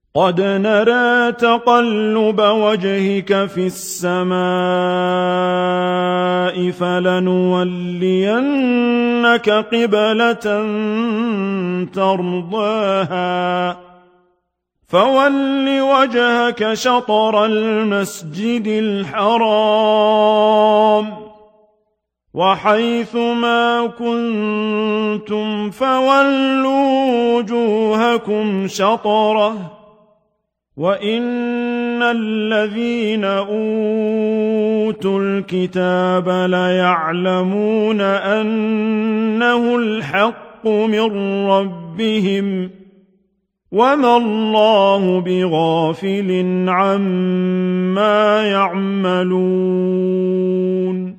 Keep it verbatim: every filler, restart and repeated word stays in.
قد نرى تقلب وجهك في السماء فلنولينك قبلة ترضاها فول وجهك شطر المسجد الحرام وحيث ما كنتم فولوا وجوهكم شطره وإن الذين أوتوا الكتاب ليعلمون أنه الحق من ربهم وما الله بغافل عما يعملون